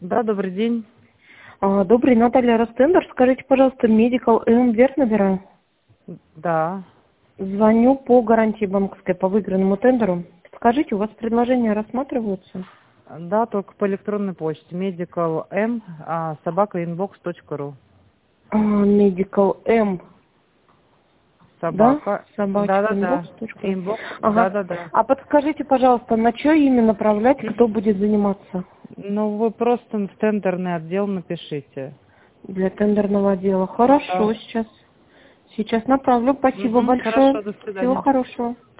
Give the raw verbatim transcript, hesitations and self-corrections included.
Да, добрый день. А, Добрый, Наталья Ростендер. Скажите, пожалуйста, Medical M вверх набираю. Да. Звоню по гарантии банковской по выигранному тендеру. Скажите, у вас предложения рассматриваются? Да, только по электронной почте. Medical M, а, собака inbox точка ру. А, Medical M, да? Собака. Собачка Да-да-да. inbox точка ру. Inbox. Ага. Да-да-да. А подскажите, пожалуйста, на что именно направлять, кто будет заниматься? Ну, вы просто в тендерный отдел напишите. Для тендерного отдела. Хорошо, Да. сейчас. Сейчас направлю. Спасибо Угу, большое. хорошо, до Всего свидания. хорошего.